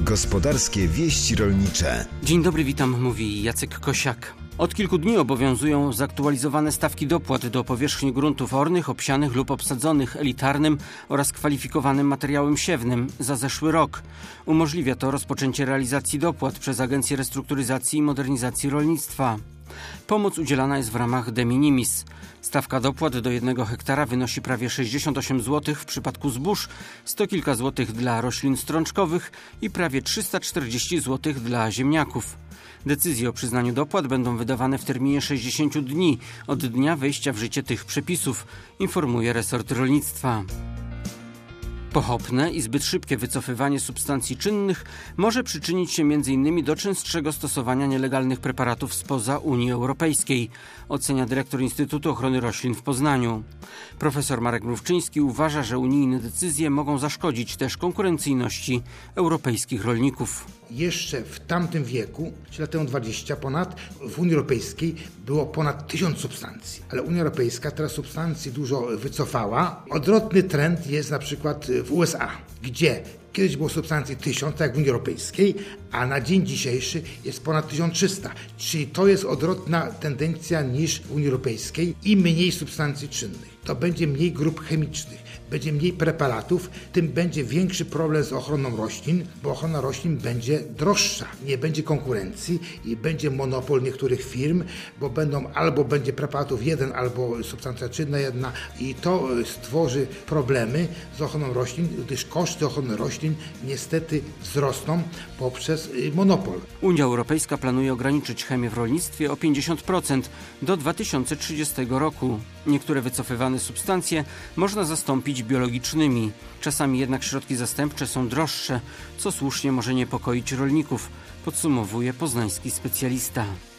Gospodarskie wieści rolnicze. Dzień dobry, witam, mówi Jacek Kosiak. Od kilku dni obowiązują zaktualizowane stawki dopłat do powierzchni gruntów ornych, obsianych lub obsadzonych elitarnym oraz kwalifikowanym materiałem siewnym za zeszły rok. Umożliwia to rozpoczęcie realizacji dopłat przez Agencję Restrukturyzacji i Modernizacji Rolnictwa. Pomoc udzielana jest w ramach de minimis. Stawka dopłat do 1 hektara wynosi prawie 68 zł w przypadku zbóż, 100 kilka złotych dla roślin strączkowych i prawie 340 zł dla ziemniaków. Decyzje o przyznaniu dopłat będą wydawane w terminie 60 dni od dnia wejścia w życie tych przepisów, informuje resort rolnictwa. Pochopne i zbyt szybkie wycofywanie substancji czynnych może przyczynić się m.in. do częstszego stosowania nielegalnych preparatów spoza Unii Europejskiej, ocenia dyrektor Instytutu Ochrony Roślin w Poznaniu. Profesor Marek Mrówczyński uważa, że unijne decyzje mogą zaszkodzić też konkurencyjności europejskich rolników. Jeszcze w tamtym wieku, lat temu 20 ponad, w Unii Europejskiej było ponad 1000 substancji. Ale Unia Europejska teraz substancji dużo wycofała. Odwrotny trend jest na przykład w USA, gdzie kiedyś było substancji 1000, tak jak w Unii Europejskiej, a na dzień dzisiejszy jest ponad 1300. Czyli to jest odwrotna tendencja niż w Unii Europejskiej. Im mniej substancji czynnych, to będzie mniej grup chemicznych, będzie mniej preparatów, tym będzie większy problem z ochroną roślin, bo ochrona roślin będzie droższa. Nie będzie konkurencji i będzie monopol niektórych firm, bo albo będzie preparatów jeden, albo substancja czynna jedna i to stworzy problemy z ochroną roślin, gdyż koszty ochrony roślin niestety wzrosną poprzez monopol. Unia Europejska planuje ograniczyć chemię w rolnictwie o 50% do 2030 roku. Niektóre wycofywane substancje można zastąpić biologicznymi. Czasami jednak środki zastępcze są droższe, co słusznie może niepokoić rolników, podsumowuje poznański specjalista.